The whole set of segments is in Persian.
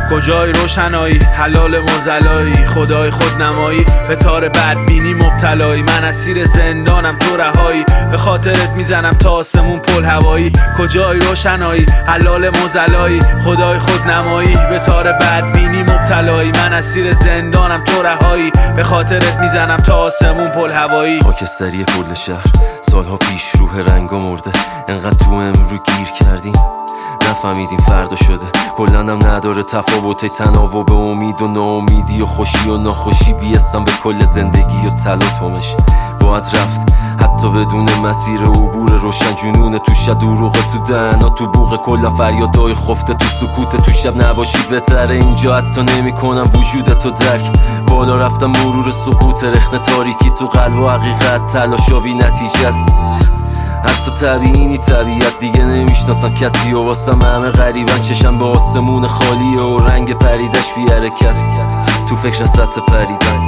کجای روشنایی حلال مزلایی، خدای خودنمایی به تار بدبینی مبتلایی. من اسیر زندانم تو رهایی، به خاطرت میزنم تا آسمون پل هوایی. کجای روشنایی حلال مزلایی، خدای خودنمایی به تار بدبینی مبتلایی. من اسیر زندانم تو رهایی، به خاطرت میزنم تا آسمون پل هوایی. خاکستری کل شهر سالها پیش روح رنگا مرده، انقدر تو امرو گیر کردیم نفهمیدیم فردا شده. کلنم نداره تفاوت تناوب امید و ناامیدی و خوشی و ناخوشی بیستم به کل زندگی و تلاطمش. باید رفت حتی بدون مسیر عبور روشن، جنون تو شب دروغ تو دهنا تو بوق، کلم فریادای خفته تو سکوت. تو شب نباشی بهتره اینجا، حتی نمی کنم وجودتو درک. بالا رفتم مرور سقوط رخنه تاریکی تو قلب و حقیقت تلاشابی نتیجه است. حتی طبیعی طبیعت دیگه نمیشناسم کسی و واسم همه غریبن. چشم به آسمون خالیه و رنگ پریدش بی حرکت، تو فکر سطح پریدن.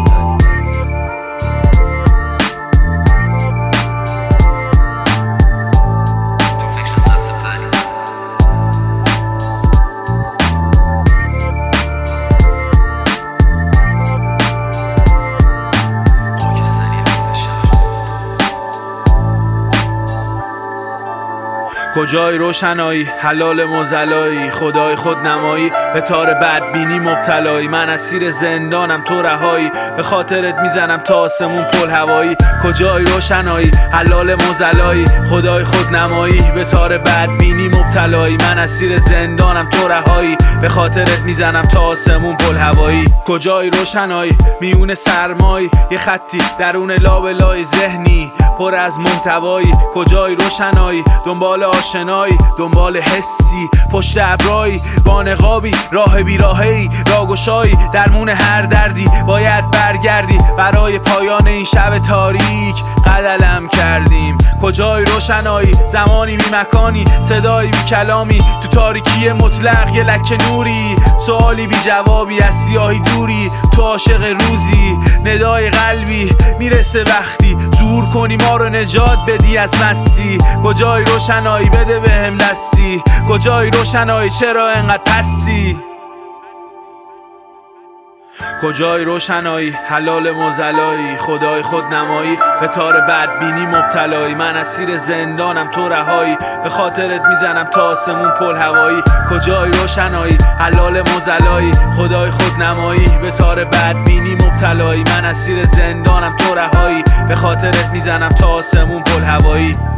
کجای روشنایی حلال مزلایی، خدای خودنمایی به تار بدبینی مبتلایی. من اسیر زندانم تو رهایی، به خاطرت میزنم تا آسمون پل هوایی. کجای روشنایی حلال مزلایی، خدای خودنمایی به تار بدبینی مبتلایی. من اسیر زندانم تو رهایی، به خاطرت میزنم تا آسمون پل هوایی. کجای روشنایی میون سرمایی، یه خطی درون لابلای ذهنی پر از محتوایی. کجای روشنایی دنبال آشنایی، دنبال حسی پشت ابرایی، با نقابی راه بیراهی راگشایی. درمون هر دردی باید برگردی، برای پایان این شب تاریک قدلم کردیم. کجای روشنایی زمانی بی مکانی، صدایی بی کلامی تو تاریکی مطلق، یه لکه نوری سوالی بی جوابی از سیاهی دوری. تو عاشق روزی ندای قلبی میرسه وقتی زور کنی ما رو نجات بدی از مستی. کجای روشنایی بده بهم دستی، کجای روشنایی چرا انقدر پستی. کجای روشنایی حلال مزلایی، خدای خودنمایی به تار بدبینی مبتلایی. من اسیر زندانم تو رهایی، به خاطرت میزنم تا آسمون پل هوایی. کجای روشنایی حلال مزلایی، خدای خودنمایی به تار بدبینی مبتلایی. من اسیر زندانم تو رهایی، به خاطرت میزنم تا آسمون پل هوایی.